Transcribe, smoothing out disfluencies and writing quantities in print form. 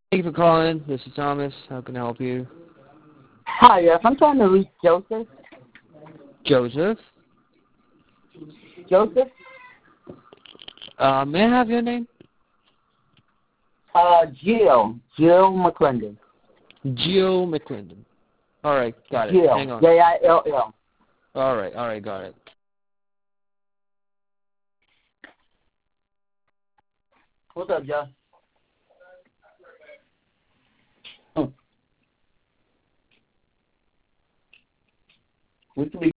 Thank you for calling. This is Thomas. How can I help you? Hi, yes, I'm trying to reach Joseph. Joseph. Joseph? May I have your name? Jill McClendon. Gio McClendon. All right, got it. Jill, Hang on. Jill. All right, got it. What's up, Joe? We can be